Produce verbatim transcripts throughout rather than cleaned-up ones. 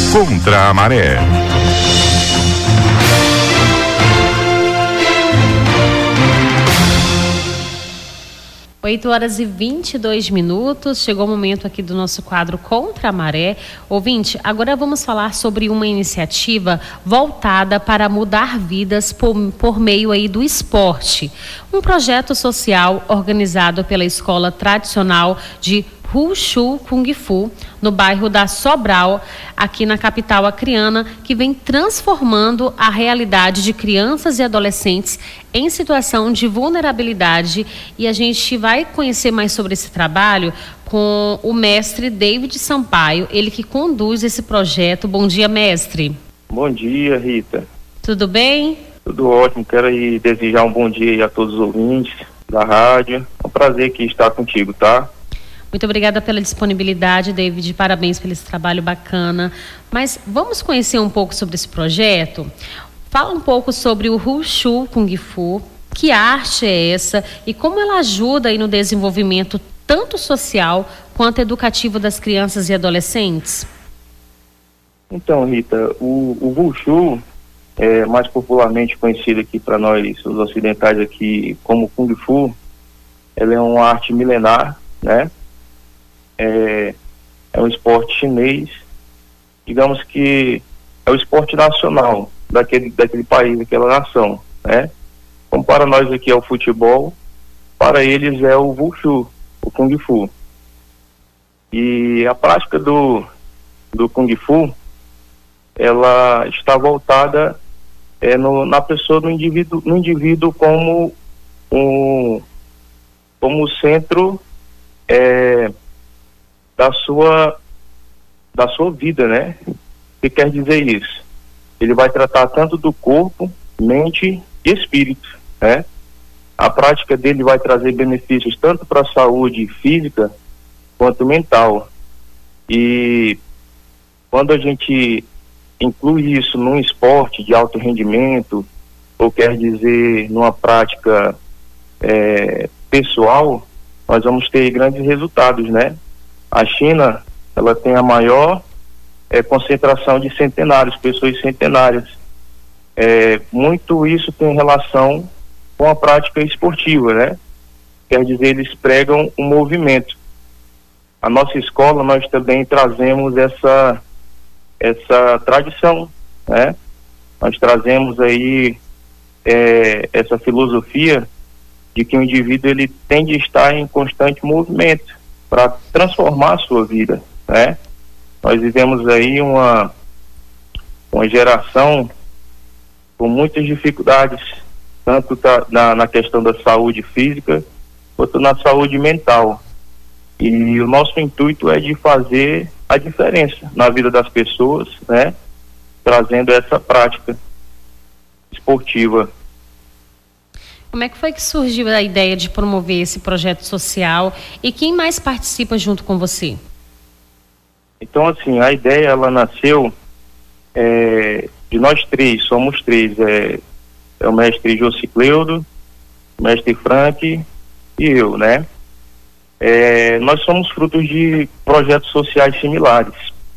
Contra a Maré. oito horas e vinte e dois minutos, chegou o momento aqui do nosso quadro Contra a Maré. Ouvinte, agora vamos falar sobre uma iniciativa voltada para mudar vidas por, por meio aí do esporte. Um projeto social organizado pela Escola Tradicional de Wushu Kung Fu, no bairro da Sobral, aqui na capital acreana, que vem transformando a realidade de crianças e adolescentes em situação de vulnerabilidade. E a gente vai conhecer mais sobre esse trabalho com o mestre David Sampaio, ele que conduz esse projeto. Bom dia, mestre. Bom dia, Rita. Tudo bem? Tudo ótimo. Quero aí desejar um bom dia aí a todos os ouvintes da rádio. É um prazer aqui estar contigo, tá? Muito obrigada pela disponibilidade, David. Parabéns pelo esse trabalho bacana. Mas vamos conhecer um pouco sobre esse projeto? Fala um pouco sobre o Wushu Kung Fu. Que arte é essa e como ela ajuda aí no desenvolvimento tanto social quanto educativo das crianças e adolescentes? Então, Rita, o, o Wushu é mais popularmente conhecido aqui para nós, os ocidentais aqui, como Kung Fu. Ela é uma arte milenar, né? É, é um esporte chinês, digamos que é o esporte nacional daquele, daquele país, daquela nação, né? Como para nós aqui é o futebol, para eles é o Wushu, o Kung Fu. E a prática do, do Kung Fu, ela está voltada é, no, na pessoa, no indivíduo, no indivíduo como um como centro é, da sua da sua vida, né? O que quer dizer isso? Ele vai tratar tanto do corpo, mente e espírito, né? A prática dele vai trazer benefícios tanto para a saúde física quanto mental. E quando a gente inclui isso num esporte de alto rendimento, ou quer dizer numa prática é, pessoal, nós vamos ter grandes resultados, né? A China, ela tem a maior é, concentração de centenários, pessoas centenárias. É, muito isso tem relação com a prática esportiva, né? Quer dizer, eles pregam um movimento. A nossa escola, nós também trazemos essa, essa tradição, né? Nós trazemos aí é, essa filosofia de que o indivíduo ele tem de estar em constante movimento para transformar a sua vida, né? Nós vivemos aí uma, uma geração com muitas dificuldades, tanto tá, na, na questão da saúde física, quanto na saúde mental. E o nosso intuito é de fazer a diferença na vida das pessoas, né? Trazendo essa prática esportiva. Como é que foi que surgiu a ideia de promover esse projeto social e quem mais participa junto com você? Então, assim, a ideia, ela nasceu é, de nós três, somos três, é, é o mestre Josicleudo, o mestre Frank e eu, né? É, nós somos frutos de projetos sociais similares.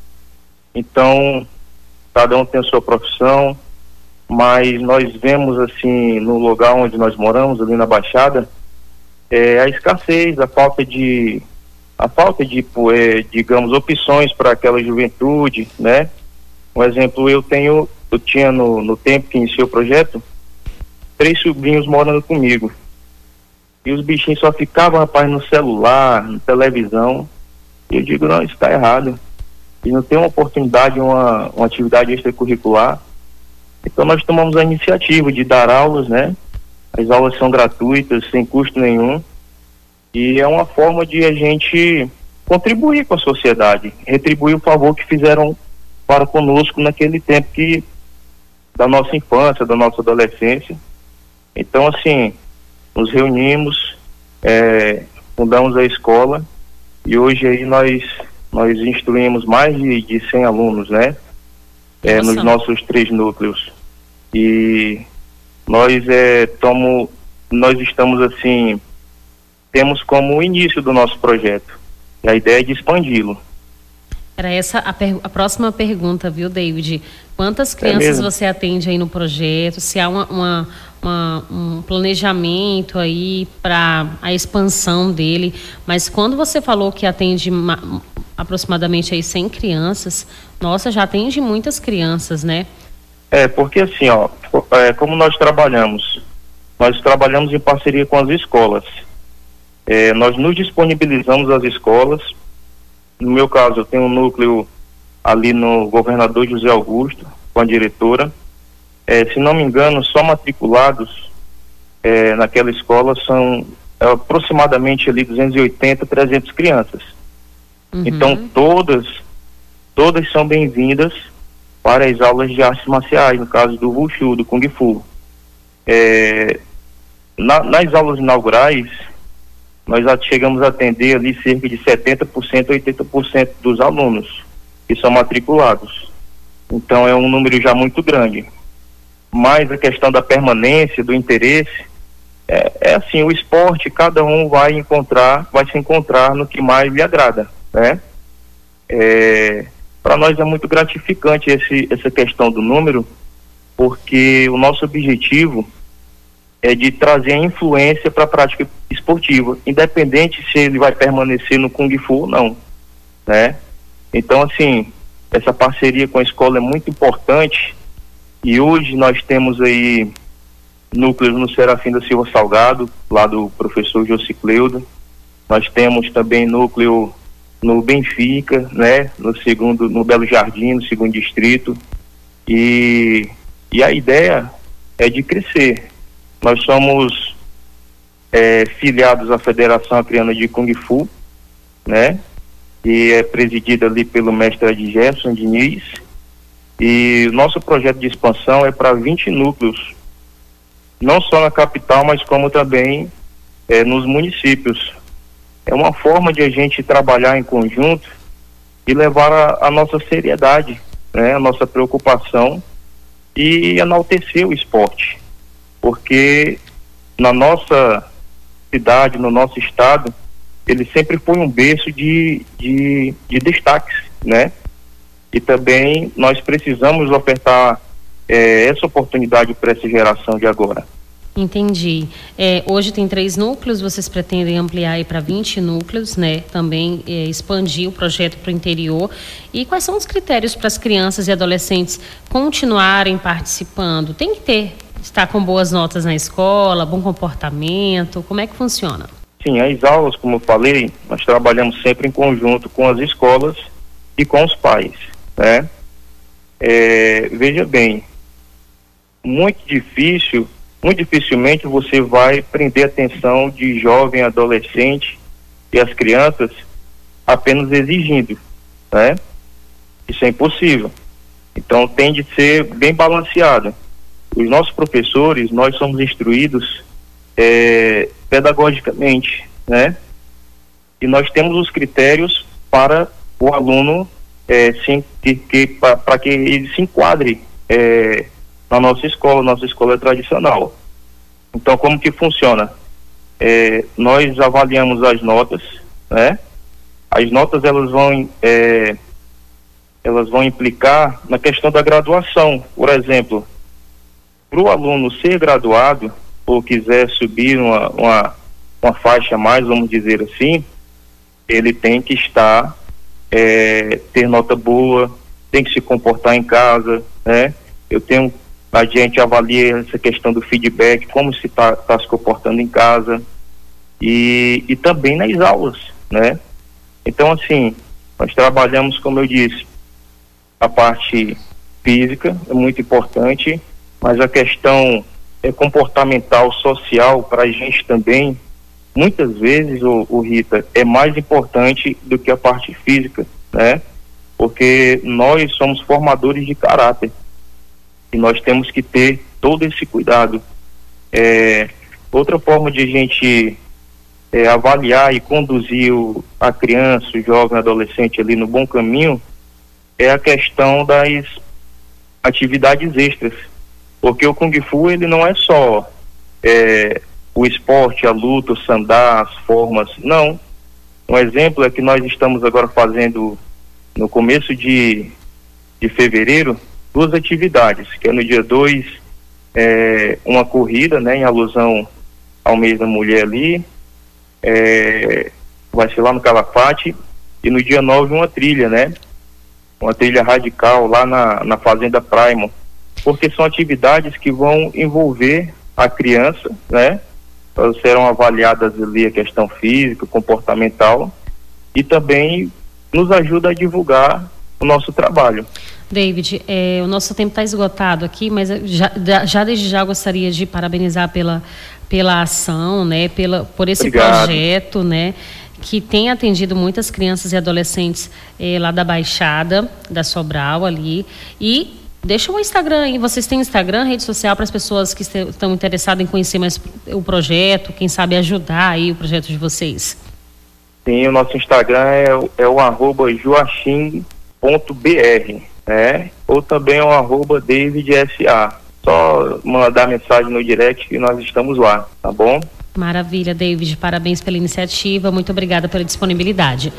Então, cada um tem a sua profissão, mas nós vemos assim no lugar onde nós moramos, ali na Baixada, é, a escassez, a falta de a falta de, é, digamos, opções para aquela juventude, né? Um exemplo, eu tenho, eu tinha no, no tempo que iniciei o projeto, três sobrinhos morando comigo. E os bichinhos só ficavam, rapaz, no celular, na televisão. E eu digo, não, isso está errado. E não tem uma oportunidade, uma, uma atividade extracurricular. Então nós tomamos a iniciativa de dar aulas, né? As aulas são gratuitas, sem custo nenhum. E é uma forma de a gente contribuir com a sociedade, retribuir o favor que fizeram para conosco naquele tempo que, da nossa infância, da nossa adolescência. Então, assim, nos reunimos, é, fundamos a escola e hoje aí nós, nós instruímos mais de, de cem alunos, né? É, nos nossos três núcleos. E nós, é, tomo, nós estamos assim, temos como o início do nosso projeto. E a ideia é de expandi-lo. Era essa a, per, a próxima pergunta, viu, David? Quantas crianças é você atende aí no projeto? Se há uma, uma, uma, um planejamento aí para a expansão dele? Mas quando você falou que atende ma, aproximadamente aí cem crianças, nossa, já atende muitas crianças, né? É, porque assim, ó, é, como nós trabalhamos, nós trabalhamos em parceria com as escolas. É, nós nos disponibilizamos às escolas. No meu caso, eu tenho um núcleo ali no Governador José Augusto, com a diretora. É, se não me engano, só matriculados é, naquela escola são é, aproximadamente ali duzentas e oitenta, trezentas crianças. Uhum. Então, todas, todas são bem-vindas para as aulas de artes marciais, no caso do Wushu, do Kung Fu. É, na, nas aulas inaugurais, nós chegamos a atender ali cerca de setenta por cento, oitenta por cento dos alunos que são matriculados. Então é um número já muito grande. Mas a questão da permanência, do interesse, é, é assim, o esporte, cada um vai encontrar, vai se encontrar no que mais lhe agrada, né? É, para nós é muito gratificante esse, essa questão do número, porque o nosso objetivo é de trazer a influência para a prática esportiva, independente se ele vai permanecer no Kung Fu ou não, né? Então, assim, essa parceria com a escola é muito importante, e hoje nós temos aí núcleos no Serafim da Silva Salgado, lá do professor Josicleudo. Nós temos também núcleo no Benfica, né? No segundo, no Belo Jardim, no segundo distrito, e, e a ideia é de crescer. Nós somos é, filiados à Federação Acreana de Kung Fu, né? E é presidida ali pelo mestre Adgerson Diniz. E nosso projeto de expansão é para vinte núcleos, não só na capital, mas como também é, nos municípios. É uma forma de a gente trabalhar em conjunto e levar a, a nossa seriedade, né? A nossa preocupação e enaltecer o esporte. Porque na nossa cidade, no nosso estado, ele sempre foi um berço de, de, de destaques, né? E também nós precisamos ofertar é, essa oportunidade para essa geração de agora. Entendi. É, hoje tem três núcleos, vocês pretendem ampliar para vinte núcleos, né? Também é, expandir o projeto para o interior. E quais são os critérios para as crianças e adolescentes continuarem participando? Tem que ter, estar com boas notas na escola, bom comportamento, como é que funciona? Sim, as aulas, como eu falei, nós trabalhamos sempre em conjunto com as escolas e com os pais, né? É, veja bem, muito difícil, muito dificilmente você vai prender a atenção de jovem, adolescente e as crianças apenas exigindo, né? Isso é impossível. Então tem de ser bem balanceado. Os nossos professores, nós somos instruídos é, pedagogicamente, né? E nós temos os critérios para o aluno é, sim, que, que, para que ele se enquadre é, na nossa escola, nossa escola é tradicional. Então, como que funciona? É, nós avaliamos as notas, né? As notas, elas vão, é, elas vão implicar na questão da graduação. Por exemplo, para o aluno ser graduado, ou quiser subir uma, uma, uma faixa a mais, vamos dizer assim, ele tem que estar, é, ter nota boa, tem que se comportar em casa, né? Eu tenho, a gente avalia essa questão do feedback, como se está tá se comportando em casa e, e também nas aulas, né? Então, assim, nós trabalhamos, como eu disse, a parte física é muito importante, mas a questão é comportamental, social, para a gente também, muitas vezes, o, o Rita, é mais importante do que a parte física, né? Porque nós somos formadores de caráter e nós temos que ter todo esse cuidado. É, outra forma de a gente é, avaliar e conduzir o, a criança, o jovem, adolescente ali no bom caminho é a questão das atividades extras, porque o Kung Fu, ele não é só é, o esporte, a luta, o sandá, as formas, não. Um exemplo é que nós estamos agora fazendo no começo de, de fevereiro, duas atividades, que é no dia dois, é, uma corrida, né, em alusão ao mês da mulher ali, é, vai ser lá no Calafate, e no dia nove uma trilha, né, uma trilha radical lá na, na Fazenda Praimo, porque são atividades que vão envolver a criança, né, elas serão avaliadas ali a questão física, comportamental, e também nos ajuda a divulgar o nosso trabalho. David, é, o nosso tempo está esgotado aqui, mas já, já desde já gostaria de parabenizar pela, pela ação, né, pela, por esse Obrigado. projeto, né, que tem atendido muitas crianças e adolescentes eh, lá da Baixada, da Sobral ali. E deixa o Instagram aí, vocês têm Instagram, rede social, para as pessoas que estão interessadas em conhecer mais o projeto, quem sabe ajudar aí o projeto de vocês. Sim, o nosso Instagram é, é o arroba joachim ponto b r, né? Ou também o arroba David S A. Só mandar mensagem no direct que nós estamos lá, tá bom? Maravilha, David, parabéns pela iniciativa, muito obrigada pela disponibilidade.